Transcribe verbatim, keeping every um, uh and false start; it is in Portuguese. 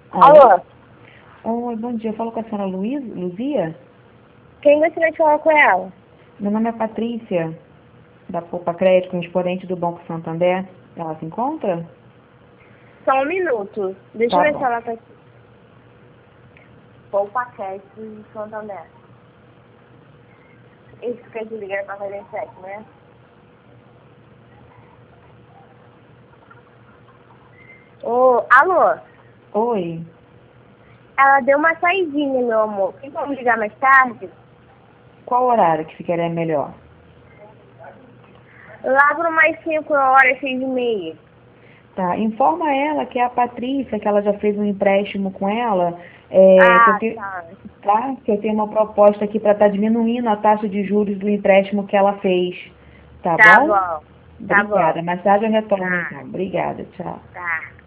Alô? Alô? Oi, bom dia. Eu falo com a senhora Luiz, Luzia? Quem gostaria de falar com ela? Meu nome é Patrícia, da Poupa Crédito, correspondente do Banco Santander. Ela se encontra? Só um minuto. Deixa eu Tá ver se bom. ela tá aqui. Poupa Crédito de Santander. Isso que de ligar pra quarenta e sete, né? Ô, alô? Oi. Ela deu uma saidinha, meu amor. Tem como ligar mais tarde? Qual horário que ficaria melhor? Lá por mais cinco horas, seis e meia. Tá, informa ela que é a Patrícia, que ela já fez um empréstimo com ela, é, que eu Ah, tenho, tá. tá? Que eu tenho uma proposta aqui para estar diminuindo a taxa de juros do empréstimo que ela fez. Tá Tá bom? bom. Tá bom. Obrigada. Mais tarde eu retorno Tá, então. Obrigada. Tchau. tá.